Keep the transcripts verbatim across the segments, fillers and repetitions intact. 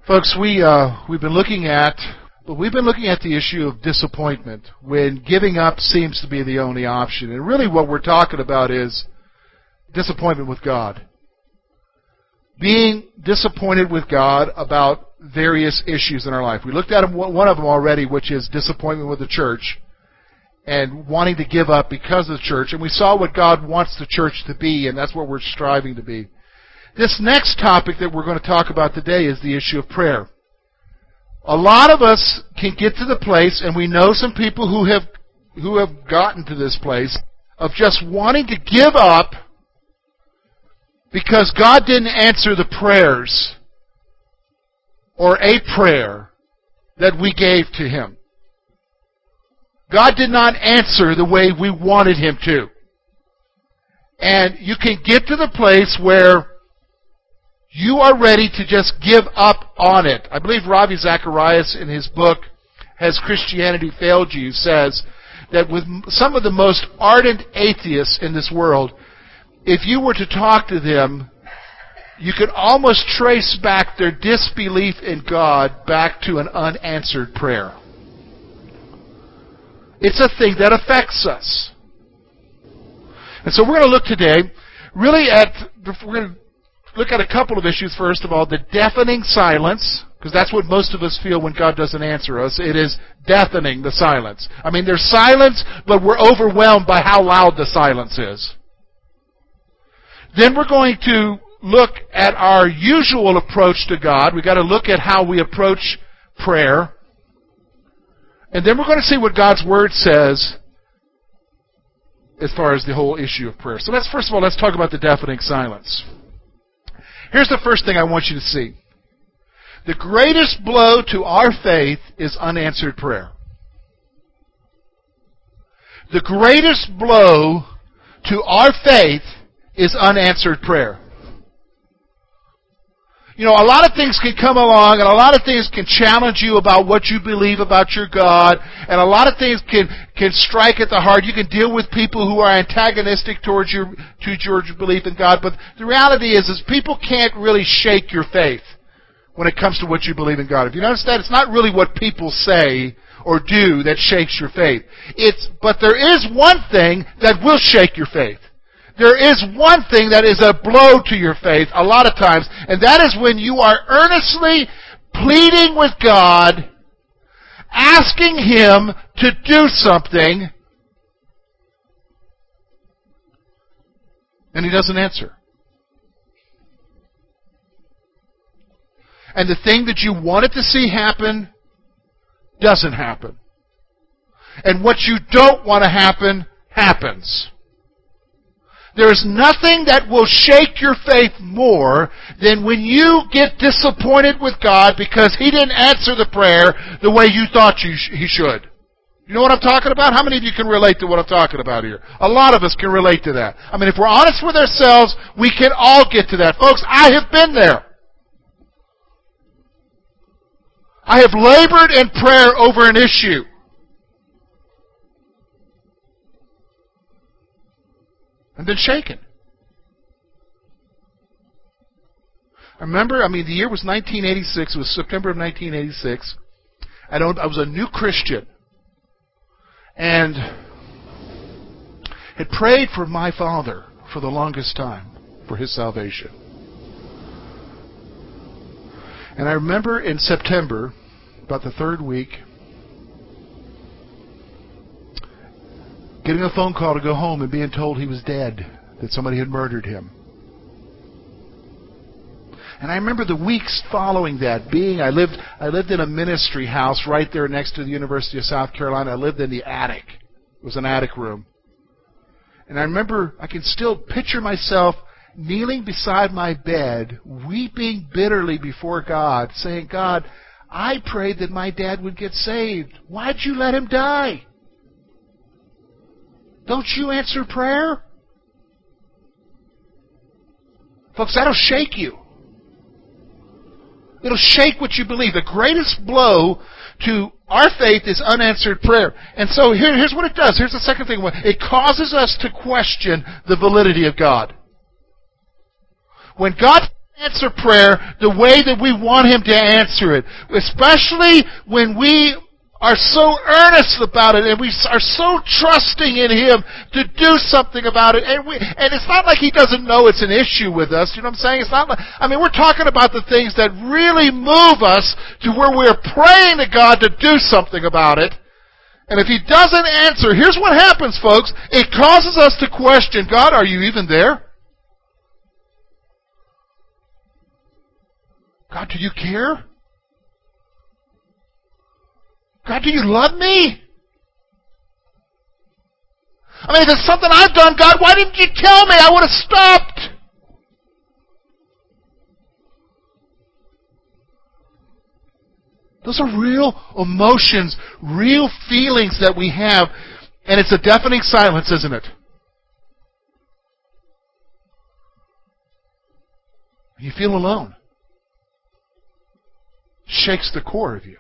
Folks, we, uh, we've been looking at, but we've been looking at the issue of disappointment when giving up seems to be the only option. And really what we're talking about is disappointment with God. Being disappointed with God about various issues in our life. We looked at one of them already, which is disappointment with the church and wanting to give up because of the church. And we saw what God wants the church to be, and that's what we're striving to be. This next topic that we're going to talk about today is the issue of prayer. A lot of us can get to the place, and we know some people who have who have gotten to this place, of just wanting to give up because God didn't answer the prayers or a prayer that we gave to Him. God did not answer the way we wanted Him to. And you can get to the place where you are ready to just give up on it. I believe Ravi Zacharias in his book, Has Christianity Failed You?, says that with some of the most ardent atheists in this world, if you were to talk to them, you could almost trace back their disbelief in God back to an unanswered prayer. It's a thing that affects us. And so we're going to look today really at, we're going to look at a couple of issues. First of all, the deafening silence, because that's what most of us feel when God doesn't answer us. It is deafening, the silence. I mean, there's silence, but we're overwhelmed by how loud the silence is. Then we're going to look at our usual approach to God. We've got to look at how we approach prayer. And then we're going to see what God's Word says as far as the whole issue of prayer. So let's, first of all, let's talk about the deafening silence. Here's the first thing I want you to see. The greatest blow to our faith is unanswered prayer. The greatest blow to our faith is unanswered prayer. You know, a lot of things can come along, and a lot of things can challenge you about what you believe about your God, and a lot of things can, can strike at the heart. You can deal with people who are antagonistic towards your, to your belief in God, but the reality is, is people can't really shake your faith when it comes to what you believe in God. If you notice that, it's not really what people say or do that shakes your faith. It's, but there is one thing that will shake your faith. There is one thing that is a blow to your faith a lot of times, and that is when you are earnestly pleading with God, asking Him to do something, and He doesn't answer. And the thing that you wanted to see happen doesn't happen. And what you don't want to happen, happens. There is nothing that will shake your faith more than when you get disappointed with God because He didn't answer the prayer the way you thought you sh- He should. You know what I'm talking about? How many of you can relate to what I'm talking about here? A lot of us can relate to that. I mean, if we're honest with ourselves, we can all get to that. Folks, I have been there. I have labored in prayer over an issue. And been shaken. I remember, I mean, the year was nineteen eighty-six. It was September of nineteen eighty-six. I don't. I was a new Christian, and had prayed for my father for the longest time for his salvation. And I remember in September, about the third week, getting a phone call to go home and being told he was dead, that somebody had murdered him. And I remember the weeks following that being, I lived I lived in a ministry house right there next to the University of South Carolina. I lived in the attic. It was an attic room. And I remember, I can still picture myself kneeling beside my bed, weeping bitterly before God, saying, God, I prayed that my dad would get saved. Why'd you let him die? Don't you answer prayer? Folks, that'll shake you. It'll shake what you believe. The greatest blow to our faith is unanswered prayer. And so here, here's what it does. Here's the second thing. It causes us to question the validity of God. When God answer prayer the way that we want Him to answer it. Especially when we are so earnest about it and we are so trusting in Him to do something about it. And we, and it's not like He doesn't know it's an issue with us. You know what I'm saying? It's not like, I mean, we're talking about the things that really move us to where we're praying to God to do something about it. And if He doesn't answer, here's what happens, folks. It causes us to question, God, are you even there? God, do you care? God, do you love me? I mean, if it's something I've done, God, why didn't you tell me? I would have stopped. Those are real emotions, real feelings that we have, and it's a deafening silence, isn't it? You feel alone. Shakes the core of you.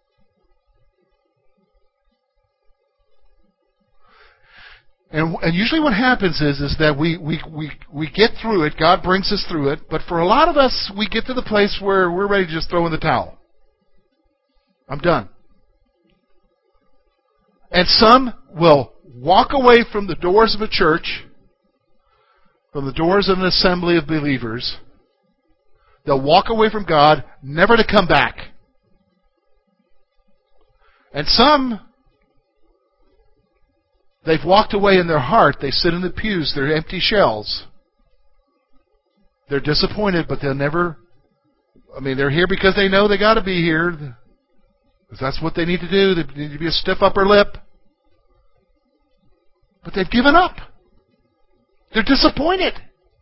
And, and usually what happens is, is that we, we, we, we get through it, God brings us through it, but for a lot of us, we get to the place where we're ready to just throw in the towel. I'm done. And some will walk away from the doors of a church, from the doors of an assembly of believers. They'll walk away from God, never to come back. And some, they've walked away in their heart. They sit in the pews. They're empty shells. They're disappointed, but they'll never... I mean, they're here because they know they got to be here. Because that's what they need to do. They need to be a stiff upper lip. But they've given up. They're disappointed.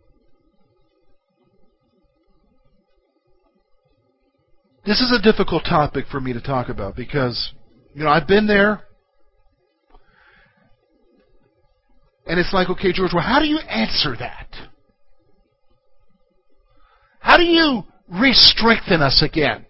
This is a difficult topic for me to talk about because, you know, I've been there. And it's like, okay, George, well, how do you answer that? How do you re-strengthen us again?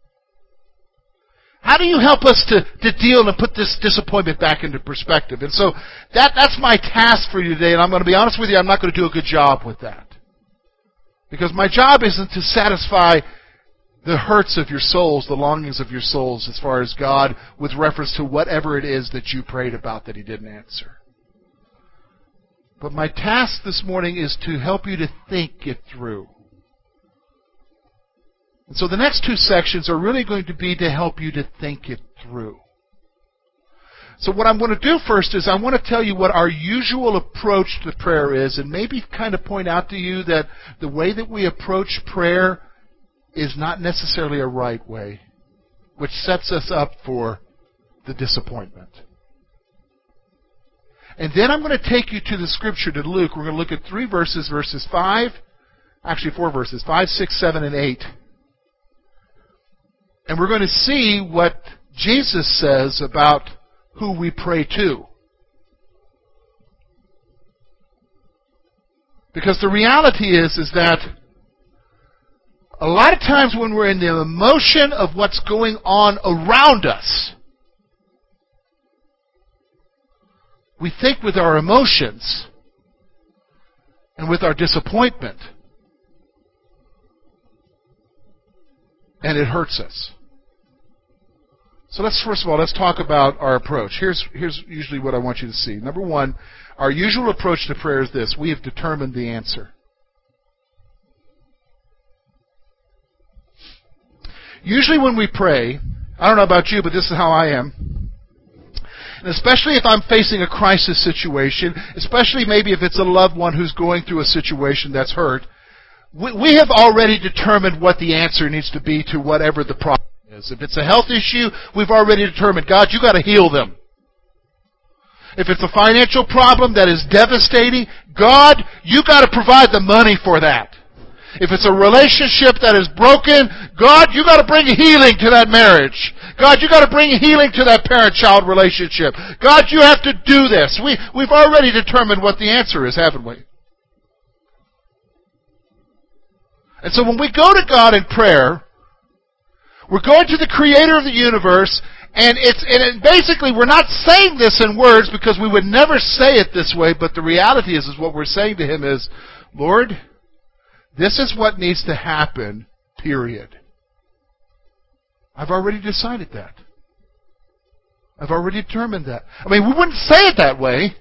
How do you help us to, to deal and put this disappointment back into perspective? And so that that's my task for you today, and I'm going to be honest with you, I'm not going to do a good job with that. Because my job isn't to satisfy the hurts of your souls, the longings of your souls as far as God with reference to whatever it is that you prayed about that He didn't answer. But my task this morning is to help you to think it through. And so the next two sections are really going to be to help you to think it through. So what I'm going to do first is I want to tell you what our usual approach to prayer is, and maybe kind of point out to you that the way that we approach prayer is not necessarily a right way, which sets us up for the disappointment. And then I'm going to take you to the scripture, to Luke. We're going to look at three verses, verses five, actually four verses, five, six, seven, and eight. And we're going to see what Jesus says about who we pray to. Because the reality is, is that a lot of times when we're in the emotion of what's going on around us, we think with our emotions and with our disappointment, and it hurts us. So let's first of all, let's talk about our approach. Here's, here's usually what I want you to see. Number one, our usual approach to prayer is this. We have determined the answer. Usually when we pray, I don't know about you, but this is how I am. And especially if I'm facing a crisis situation, especially maybe if it's a loved one who's going through a situation that's hurt, we, we have already determined what the answer needs to be to whatever the problem is. If it's a health issue, we've already determined, God, you got to heal them. If it's a financial problem that is devastating, God, you got to provide the money for that. If it's a relationship that is broken, God, you got to bring healing to that marriage. God, you got to bring healing to that parent-child relationship. God, you have to do this. We, we've already determined what the answer is, haven't we? And so when we go to God in prayer, we're going to the Creator of the universe, and it's and it, basically we're not saying this in words because we would never say it this way, but the reality is, is what we're saying to Him is, Lord, This is what needs to happen, period. I've already decided that. I've already determined that. I mean, we wouldn't say it that way.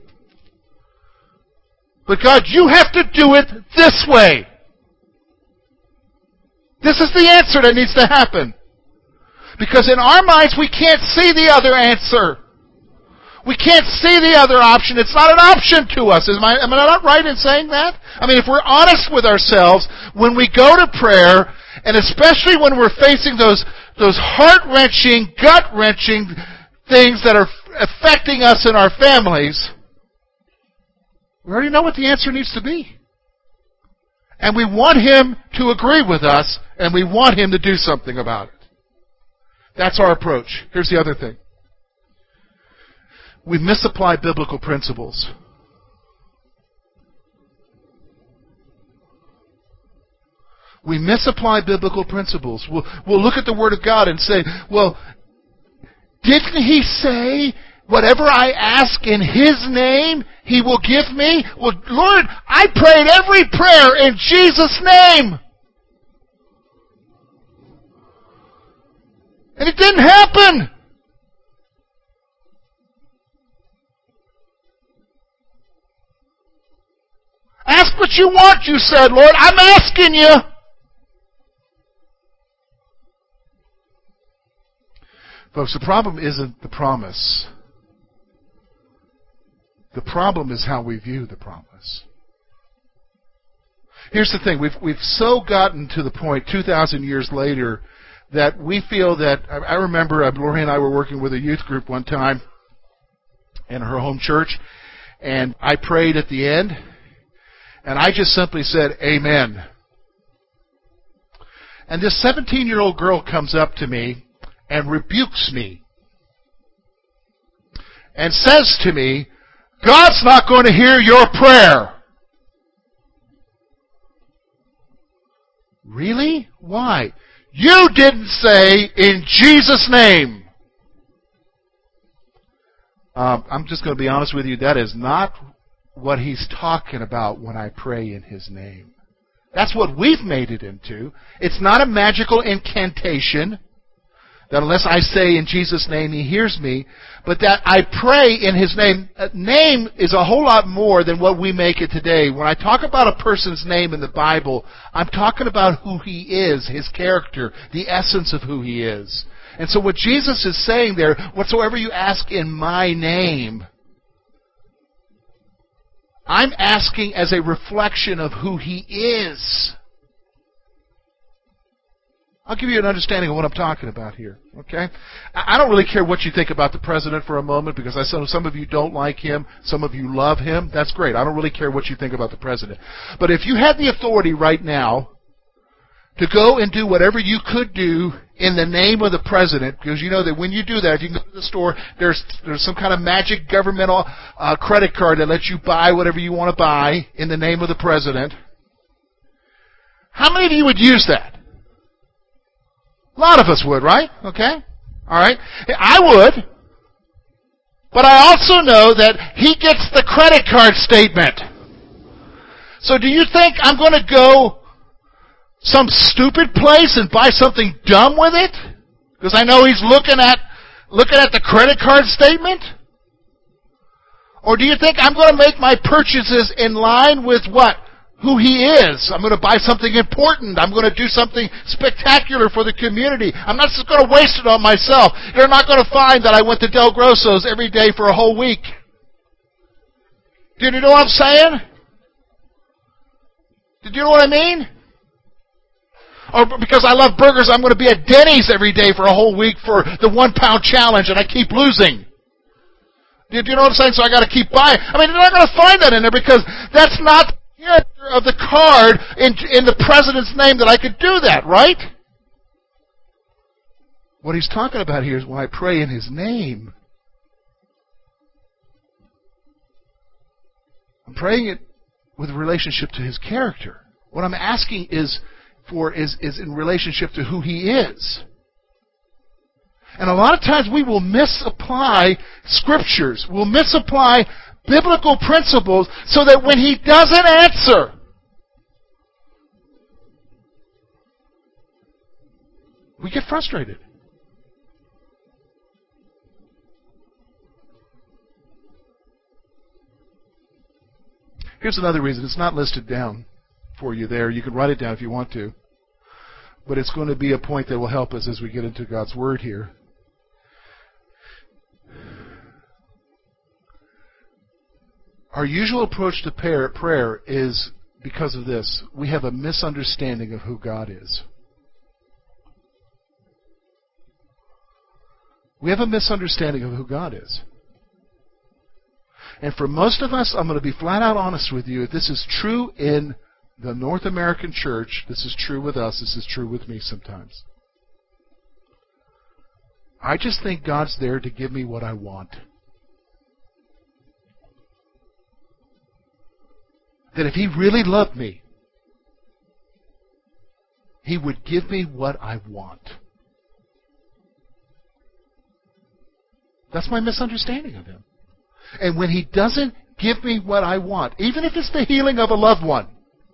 But God, you have to do it this way. This is the answer that needs to happen. Because in our minds, we can't see the other answer. We can't see the other option. It's not an option to us. Am I, am I not right in saying that? I mean, if we're honest with ourselves, when we go to prayer, and especially when we're facing those, those heart-wrenching, gut-wrenching things that are affecting us in our families, we already know what the answer needs to be. And we want Him to agree with us, and we want Him to do something about it. That's our approach. Here's the other thing. We misapply biblical principles. We misapply biblical principles. We'll, we'll look at the Word of God and say, well, didn't He say, whatever I ask in His name, He will give me? Well, Lord, I prayed every prayer in Jesus' name. And it didn't happen. Ask what you want, you said, Lord. I'm asking you. Folks, the problem isn't the promise. The problem is how we view the promise. Here's the thing. We've, we've so gotten to the point, two thousand years later, that we feel that, I, I remember uh, Lori and I were working with a youth group one time in her home church, and I prayed at the end, and I just simply said, Amen. And this seventeen-year-old girl comes up to me and rebukes me and says to me, God's not going to hear your prayer. Really? Why? You didn't say, in Jesus' name. Um, I'm just going to be honest with you, that is not what he's talking about when I pray in His name. That's what we've made it into. It's not a magical incantation that unless I say in Jesus' name, He hears me, but that I pray in His name. Uh, name is a whole lot more than what we make it today. When I talk about a person's name in the Bible, I'm talking about who He is, His character, the essence of who He is. And so what Jesus is saying there, whatsoever you ask in my name, I'm asking as a reflection of who He is. I'll give you an understanding of what I'm talking about here, okay? I don't really care what you think about the president for a moment, because I know some of you don't like him, some of you love him. That's great. I don't really care what you think about the president. But if you had the authority right now to go and do whatever you could do in the name of the president, because you know that when you do that, if you can go to the store, there's there's some kind of magic governmental uh, credit card that lets you buy whatever you want to buy in the name of the president. How many of you would use that? A lot of us would, right? Okay? All right? I would. But I also know that he gets the credit card statement. So do you think I'm going to go some stupid place and buy something dumb with it? Because I know he's looking at looking at the credit card statement? Or do you think I'm going to make my purchases in line with what? Who he is. I'm going to buy something important. I'm going to do something spectacular for the community. I'm not just going to waste it on myself. You're not going to find that I went to Del Grosso's every day for a whole week. Do you know what I'm saying? Did you know what I mean? Or because I love burgers, I'm going to be at Denny's every day for a whole week for the one pound challenge and I keep losing. Do you know what I'm saying? So I got to keep buying. I mean, you're not going to find that in there because that's not of the card in, in the president's name that I could do that, right? What he's talking about here is when I pray in his name, I'm praying it with relationship to his character. What I'm asking is for is, is in relationship to who he is. And a lot of times we will misapply scriptures. We'll misapply biblical principles so that when he doesn't answer, We get frustrated. Here's another reason. It's not listed down for you there. You can write it down if you want to. But it's going to be a point that will help us as we get into God's Word here. Our usual approach to prayer is because of this. We have a misunderstanding of who God is. We have a misunderstanding of who God is. And for most of us, I'm going to be flat out honest with you, this is true in the North American church, this is true with us, this is true with me sometimes. I just think God's there to give me what I want. That if He really loved me, He would give me what I want. That's my misunderstanding of Him. And when He doesn't give me what I want, even if it's the healing of a loved one,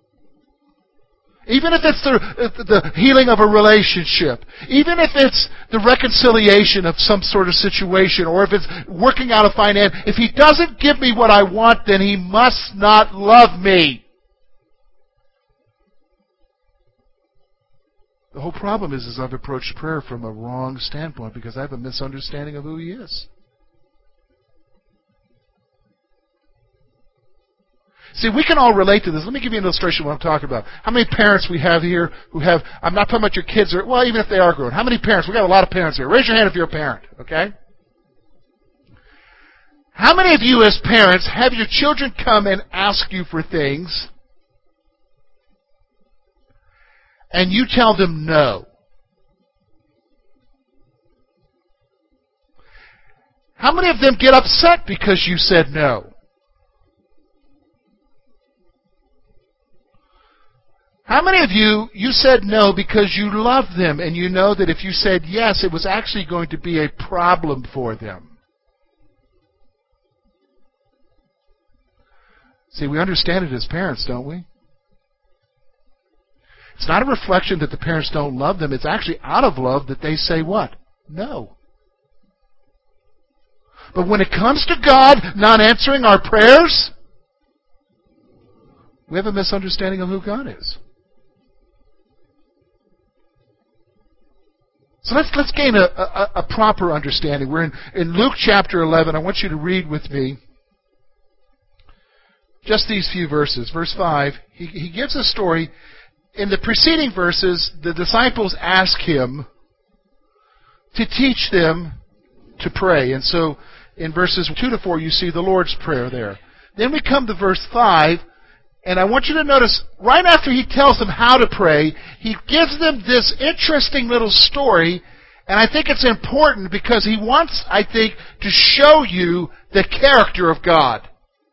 even if it's the, the healing of a relationship, even if it's the reconciliation of some sort of situation, or if it's working out a finance, if He doesn't give me what I want, then He must not love me. The whole problem is, is I've approached prayer from a wrong standpoint because I have a misunderstanding of who He is. See, we can all relate to this. Let me give you an illustration of what I'm talking about. How many parents we have here who have, I'm not talking about your kids, or, well, even if they are grown. How many parents? We've got a lot of parents here. Raise your hand if you're a parent, okay? How many of you as parents have your children come and ask you for things and you tell them no? How many of them get upset because you said no? How many of you, you said no because you love them and you know that if you said yes, it was actually going to be a problem for them? See, we understand it as parents, don't we? It's not a reflection that the parents don't love them. It's actually out of love that they say what? No. But when it comes to God not answering our prayers, we have a misunderstanding of who God is. So let's let's gain a, a, a proper understanding. We're in, in Luke chapter eleven. I want you to read with me just these few verses. Verse five, he, he gives a story. In the preceding verses, the disciples ask Him to teach them to pray. And so in verses two to four, you see the Lord's Prayer there. Then we come to verse five, and I want you to notice, right after He tells them how to pray, He gives them this interesting little story, and I think it's important because He wants, I think, to show you the character of God.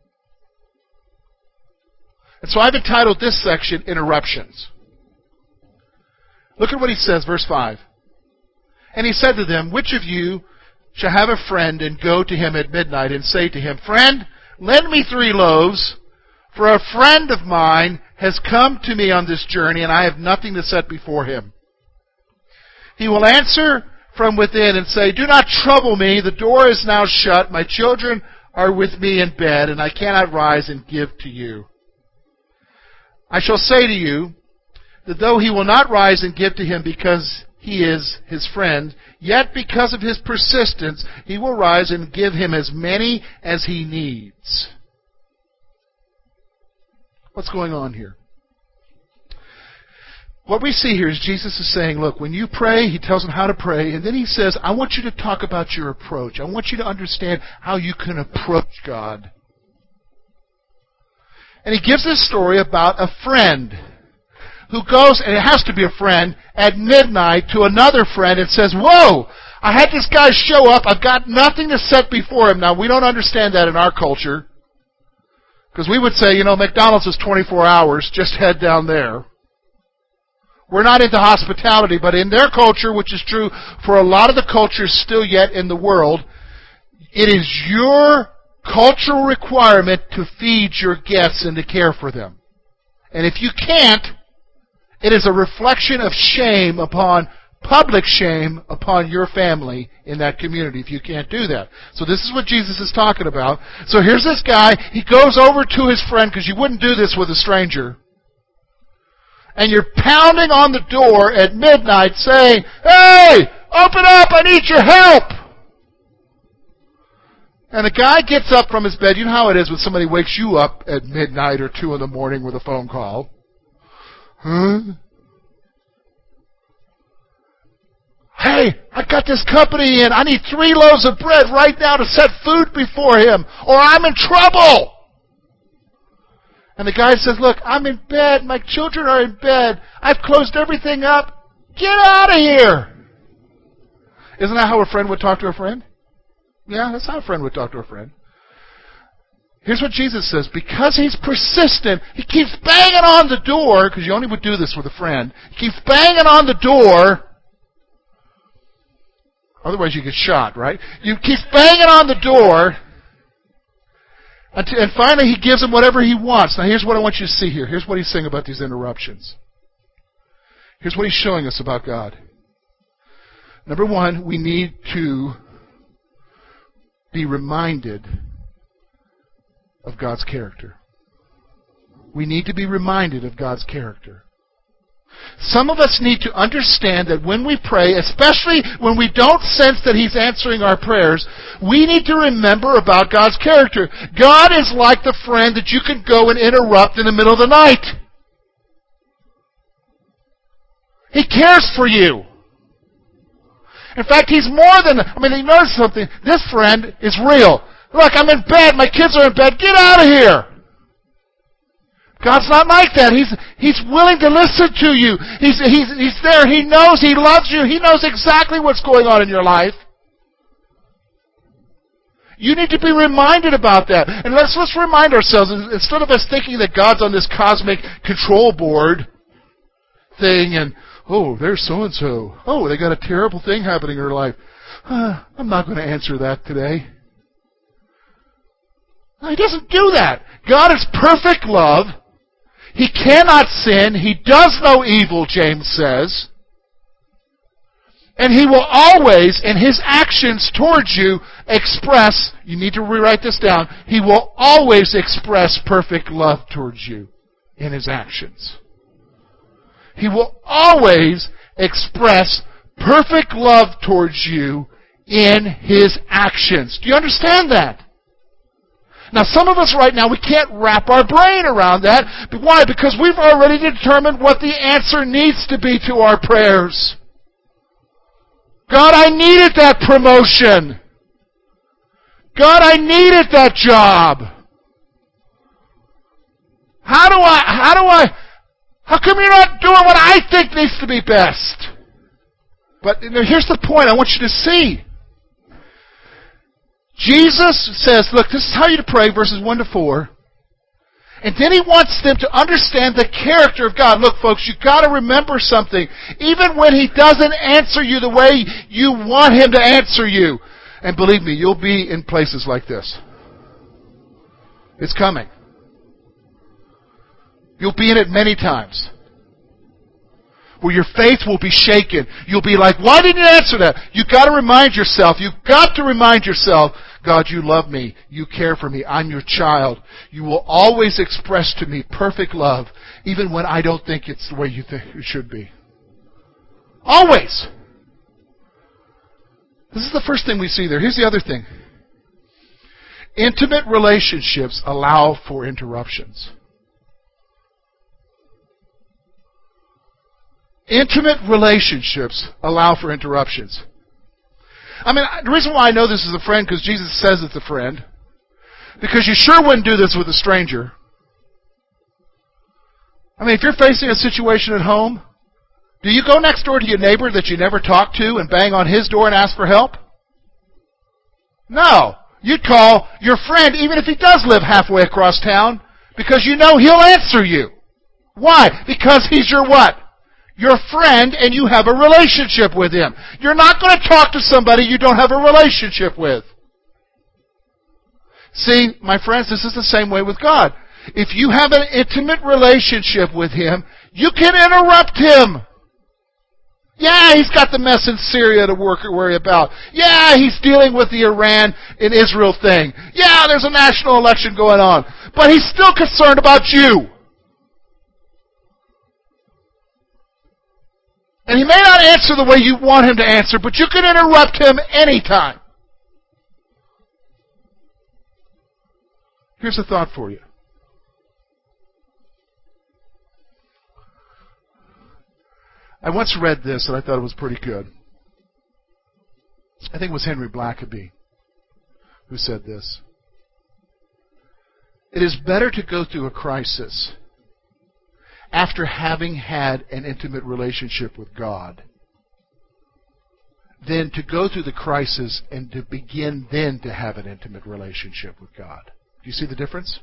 And so I've entitled this section, Interruptions. Look at what He says, verse five. And He said to them, which of you shall have a friend and go to him at midnight and say to him, friend, lend me three loaves, for a friend of mine has come to me on this journey, and I have nothing to set before him. He will answer from within and say, do not trouble me, the door is now shut, my children are with me in bed, and I cannot rise and give to you. I shall say to you, that though he will not rise and give to him because he is his friend, yet because of his persistence, he will rise and give him as many as he needs. What's going on here? What we see here is Jesus is saying, look, when you pray, He tells them how to pray, and then He says, I want you to talk about your approach. I want you to understand how you can approach God. And He gives this story about a friend who goes, and it has to be a friend, at midnight to another friend and says, whoa, I had this guy show up, I've got nothing to set before him. Now, we don't understand that in our culture. Because we would say, you know, McDonald's is twenty-four hours, just head down there. We're not into hospitality, but in their culture, which is true for a lot of the cultures still yet in the world, it is your cultural requirement to feed your guests and to care for them. And if you can't, it is a reflection of shame upon public shame upon your family in that community if you can't do that. So this is what Jesus is talking about. So here's this guy. He goes over to his friend, because you wouldn't do this with a stranger. And you're pounding on the door at midnight saying, "Hey, open up, I need your help." And the guy gets up from his bed. You know how it is when somebody wakes you up at midnight or two in the morning with a phone call. Huh? "Hey, I got this company in. I need three loaves of bread right now to set food before him, or I'm in trouble." And the guy says, "Look, I'm in bed. My children are in bed. I've closed everything up. Get out of here." Isn't that how a friend would talk to a friend? Yeah, that's how a friend would talk to a friend. Here's what Jesus says. Because he's persistent, he keeps banging on the door, because you only would do this with a friend. He keeps banging on the door. Otherwise you get shot, right? You keep banging on the door, and finally he gives him whatever he wants. Now here's what I want you to see here. Here's what he's saying about these interruptions. Here's what he's showing us about God. Number one, we need to be reminded of God's character. We need to be reminded of God's character. Some of us need to understand that when we pray, especially when we don't sense that He's answering our prayers, we need to remember about God's character. God is like the friend that you can go and interrupt in the middle of the night. He cares for you. In fact, He's more than, I mean, you notice something. This friend is real. Look, I'm in bed. My kids are in bed. Get out of here. God's not like that. He's, he's willing to listen to you. He's, he's, he's there. He knows. He loves you. He knows exactly what's going on in your life. You need to be reminded about that. And let's, let's remind ourselves, instead of us thinking that God's on this cosmic control board thing and, oh, there's so-and-so. Oh, they got a terrible thing happening in their life. Uh, I'm not going to answer that today. No, He doesn't do that. God is perfect love. He cannot sin. He does no evil, James says. And He will always, in His actions towards you, express, you need to rewrite this down, He will always express perfect love towards you in His actions. He will always express perfect love towards you in His actions. Do you understand that? Now, some of us right now, we can't wrap our brain around that. But why? Because we've already determined what the answer needs to be to our prayers. God, I needed that promotion. God, I needed that job. How do I, how do I, how come you're not doing what I think needs to be best? But you know, here's the point I want you to see. Jesus says, look, this is how you pray, verses one to four. And then He wants them to understand the character of God. Look, folks, you've got to remember something. Even when He doesn't answer you the way you want Him to answer you. And believe me, you'll be in places like this. It's coming. You'll be in it many times. Where your faith will be shaken. You'll be like, why didn't you answer that? You've got to remind yourself. You've got to remind yourself, God, you love me. You care for me. I'm your child. You will always express to me perfect love, even when I don't think it's the way you think it should be. Always. This is the first thing we see there. Here's the other thing. Intimate relationships allow for interruptions. Intimate relationships allow for interruptions. I mean, the reason why I know this is a friend, because Jesus says it's a friend. Because you sure wouldn't do this with a stranger. I mean, if you're facing a situation at home, do you go next door to your neighbor that you never talk to and bang on his door and ask for help? No. You'd call your friend, even if he does live halfway across town, because you know he'll answer you. Why? Because he's your what? Your friend, and you have a relationship with him. You're not going to talk to somebody you don't have a relationship with. See, my friends, this is the same way with God. If you have an intimate relationship with Him, you can interrupt Him. Yeah, he's got the mess in Syria to work worry about. Yeah, he's dealing with the Iran and Israel thing. Yeah, there's a national election going on. But he's still concerned about you. And he may not answer the way you want him to answer, but you can interrupt him anytime. Here's a thought for you. I once read this and I thought it was pretty good. I think it was Henry Blackaby who said this. It is better to go through a crisis after having had an intimate relationship with God than to go through the crisis and to begin then to have an intimate relationship with God. Do you see the difference?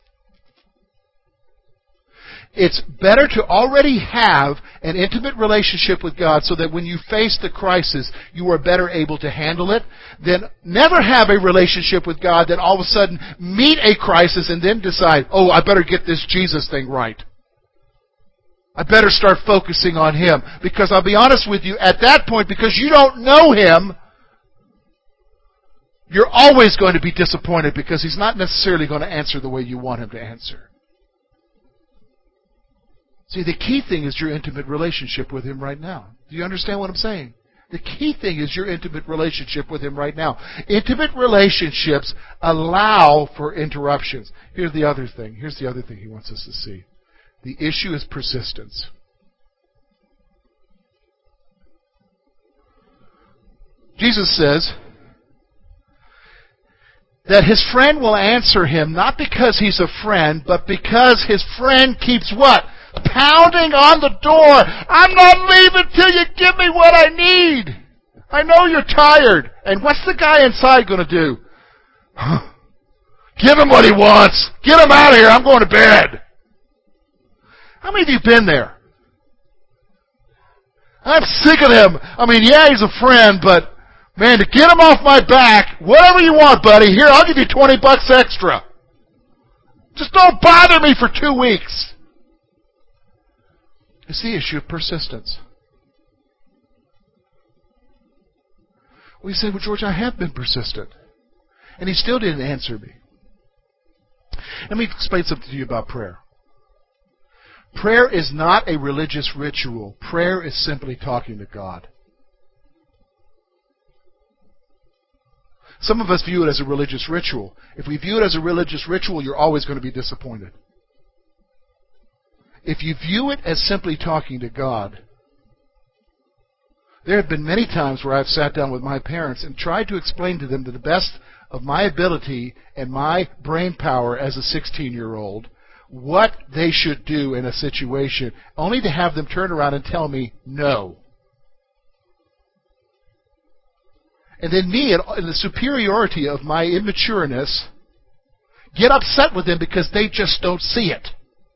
It's better to already have an intimate relationship with God so that when you face the crisis, you are better able to handle it than never have a relationship with God, then all of a sudden meet a crisis and then decide, oh, I better get this Jesus thing right. I better start focusing on Him. Because I'll be honest with you, at that point, because you don't know Him, you're always going to be disappointed because He's not necessarily going to answer the way you want Him to answer. See, the key thing is your intimate relationship with Him right now. Do you understand what I'm saying? The key thing is your intimate relationship with Him right now. Intimate relationships allow for interruptions. Here's the other thing. Here's the other thing He wants us to see. The issue is persistence. Jesus says that His friend will answer Him not because He's a friend, but because His friend keeps what? Pounding on the door. I'm not leaving till you give me what I need. I know you're tired. And what's the guy inside going to do? Give him what he wants. Get him out of here. I'm going to bed. How many of you been there? I'm sick of him. I mean, yeah, he's a friend, but man, to get him off my back, whatever you want, buddy. Here, I'll give you twenty bucks extra. Just don't bother me for two weeks. It's the issue of persistence. Well, you say, well, George, I have been persistent. And He still didn't answer me. Let me explain something to you about prayer. Prayer is not a religious ritual. Prayer is simply talking to God. Some of us view it as a religious ritual. If we view it as a religious ritual, you're always going to be disappointed. If you view it as simply talking to God, there have been many times where I've sat down with my parents and tried to explain to them to the best of my ability and my brain power as a sixteen-year-old what they should do in a situation, only to have them turn around and tell me no. And then me, in the superiority of my immatureness, get upset with them because they just don't see it.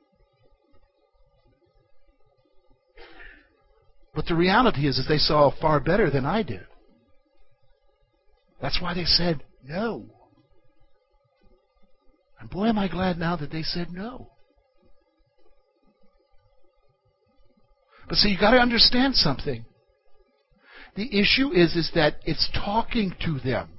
But the reality is, is they saw far better than I did. That's why they said no. And boy, am I glad now that they said no. But see, you got to understand something. The issue is, is that it's talking to them.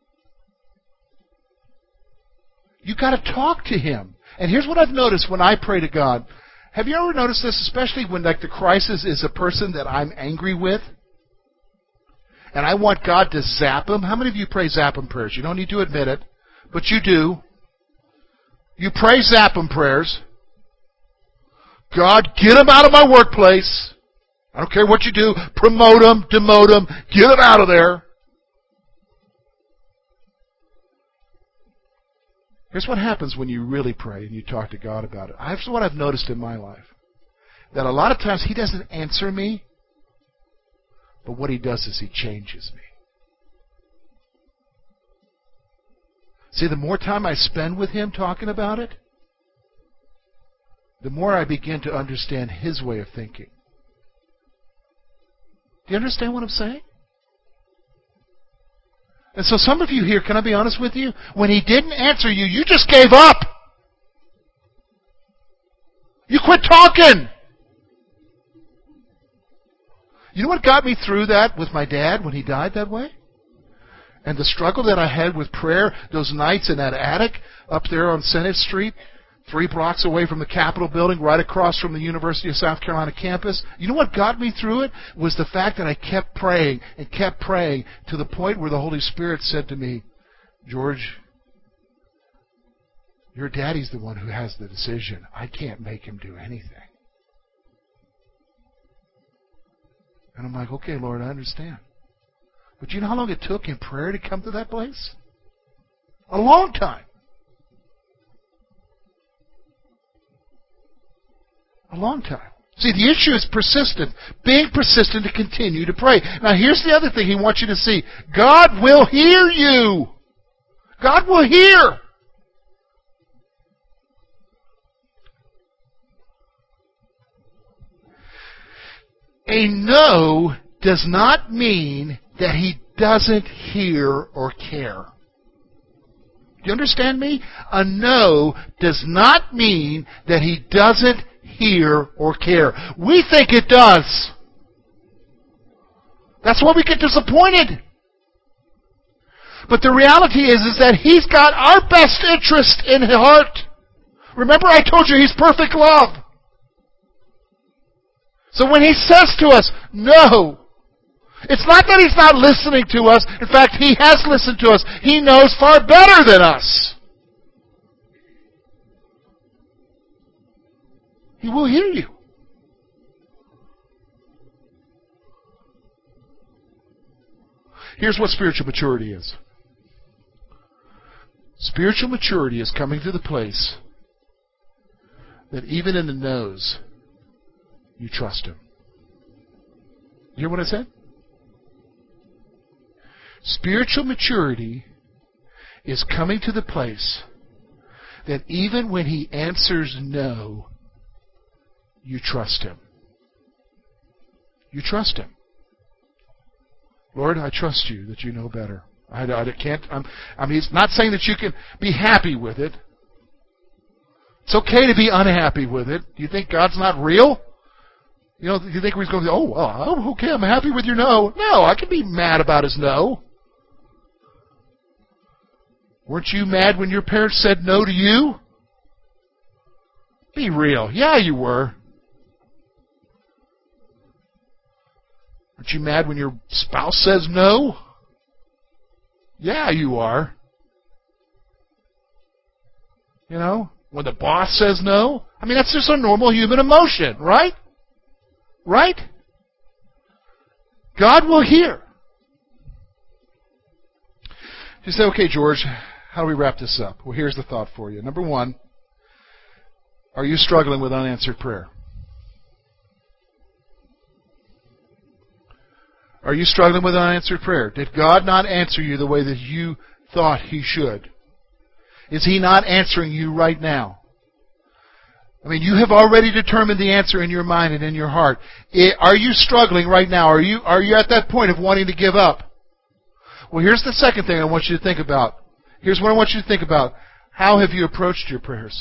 You got to talk to Him. And here's what I've noticed when I pray to God. Have you ever noticed this, especially when like the crisis is a person that I'm angry with, and I want God to zap him? How many of you pray zap him prayers? You don't need to admit it, but you do. You pray zap him prayers. God, get him out of my workplace. I don't care what you do. Promote him, demote him, get him out of there. Here's what happens when you really pray and you talk to God about it. Here's what I've noticed in my life. That a lot of times He doesn't answer me, but what He does is He changes me. See, the more time I spend with Him talking about it, the more I begin to understand His way of thinking. Do you understand what I'm saying? And so some of you here, can I be honest with you? When He didn't answer you, you just gave up. You quit talking. You know what got me through that with my dad when he died that way? And the struggle that I had with prayer those nights in that attic up there on Senate Street, three blocks away from the Capitol building, right across from the University of South Carolina campus. You know what got me through it? Was the fact that I kept praying and kept praying to the point where the Holy Spirit said to me, George, your daddy's the one who has the decision. I can't make him do anything. And I'm like, okay, Lord, I understand. But you know how long it took in prayer to come to that place? A long time. A long time. See, the issue is persistent. Being persistent to continue to pray. Now, here's the other thing He wants you to see. God will hear you. God will hear. A no does not mean that He doesn't hear or care. Do you understand me? A no does not mean that He doesn't hear or care. We think it does. That's why we get disappointed. But the reality is, is that He's got our best interest in His heart. Remember I told you He's perfect love. So when He says to us, no, it's not that He's not listening to us. In fact, He has listened to us. He knows far better than us. He will hear you. Here's what spiritual maturity is. Spiritual maturity is coming to the place that even in the no's, you trust Him. You hear what I said? Spiritual maturity is coming to the place that even when He answers no, you trust Him. You trust Him. Lord, I trust You that You know better. I, I can't. I'm, I mean, it's not saying that you can be happy with it. It's okay to be unhappy with it. Do you think God's not real? You know, do you think He's going to say, oh, well, okay, I'm happy with your no. No, I can be mad about His no. Weren't you mad when your parents said no to you? Be real. Yeah, you were. Aren't you mad when your spouse says no? Yeah, you are. You know, when the boss says no? I mean, that's just a normal human emotion, right? Right? God will hear. You say, okay, George, how do we wrap this up? Well, here's the thought for you. Number one, are you struggling with unanswered prayer? Are you struggling with unanswered prayer? Did God not answer you the way that you thought He should? Is He not answering you right now? I mean, you have already determined the answer in your mind and in your heart. Are you struggling right now? Are you, are you at that point of wanting to give up? Well, here's the second thing I want you to think about. Here's what I want you to think about. How have you approached your prayers?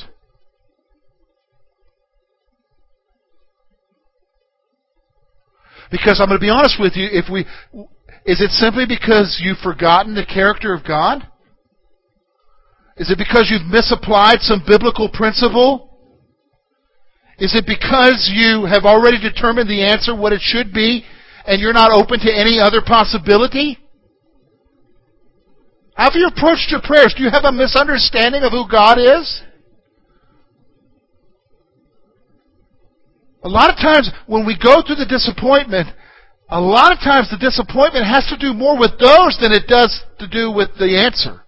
Because I'm going to be honest with you, if we, is it simply because you've forgotten the character of God? Is it because you've misapplied some biblical principle? Is it because you have already determined the answer, what it should be, and you're not open to any other possibility? How have you approached your prayers? Do you have a misunderstanding of who God is? A lot of times when we go through the disappointment, a lot of times the disappointment has to do more with those than it does to do with the answer.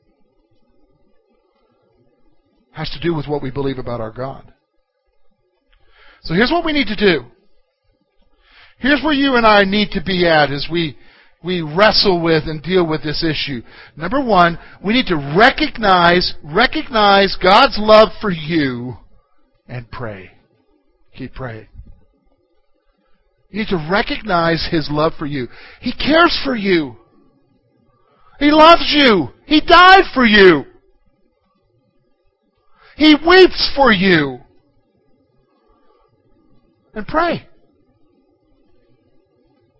It has to do with what we believe about our God. So here's what we need to do. Here's where you and I need to be at as we, we wrestle with and deal with this issue. Number one, we need to recognize, recognize God's love for you and pray. Keep praying. You need to recognize His love for you. He cares for you. He loves you. He died for you. He weeps for you. And pray.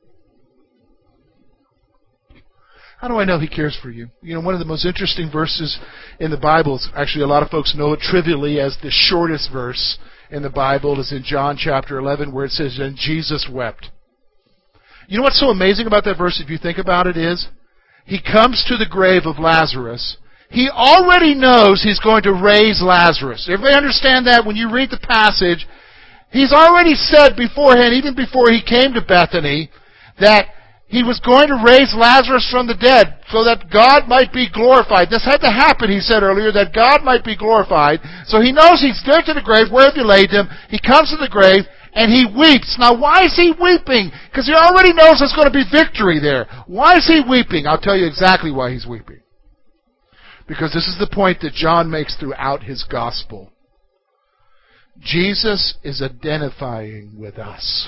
How do I know He cares for you? You know, one of the most interesting verses in the Bible, is actually a lot of folks know it trivially as the shortest verse in the Bible, is in John chapter eleven, where it says, "And Jesus wept." You know what's so amazing about that verse, if you think about it, is He comes to the grave of Lazarus. He already knows He's going to raise Lazarus. Everybody understand that? When you read the passage, He's already said beforehand, even before He came to Bethany, that He was going to raise Lazarus from the dead so that God might be glorified. This had to happen, He said earlier, that God might be glorified. So He knows He's there to the grave. Where have you laid Him? He comes to the grave and He weeps. Now, why is He weeping? Because He already knows there's going to be victory there. Why is He weeping? I'll tell you exactly why He's weeping. Because this is the point that John makes throughout his gospel. Jesus is identifying with us.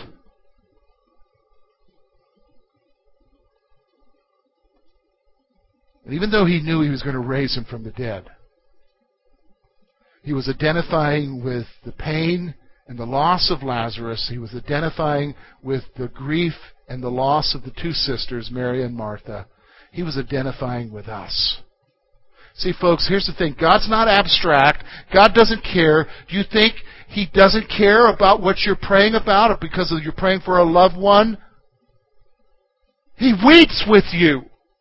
And even though He knew He was going to raise Him from the dead, He was identifying with the pain and the loss of Lazarus. He was identifying with the grief and the loss of the two sisters, Mary and Martha. He was identifying with us. See, folks, here's the thing. God's not abstract. God doesn't care. Do you think He doesn't care about what you're praying about because you're praying for a loved one? He weeps with you.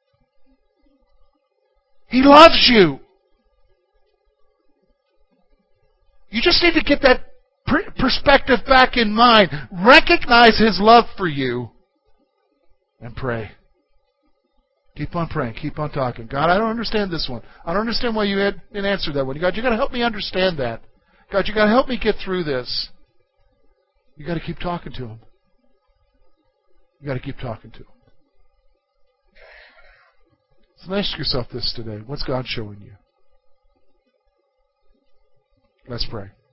He loves you. You just need to get that perspective back in mind. Recognize His love for you and pray. Keep on praying. Keep on talking. God, I don't understand this one. I don't understand why you had an answer that one. God, you got to help me understand that. God, you got to help me get through this. You got to keep talking to Him. You got to keep talking to Him. So ask yourself this today. What's God showing you? Let's pray.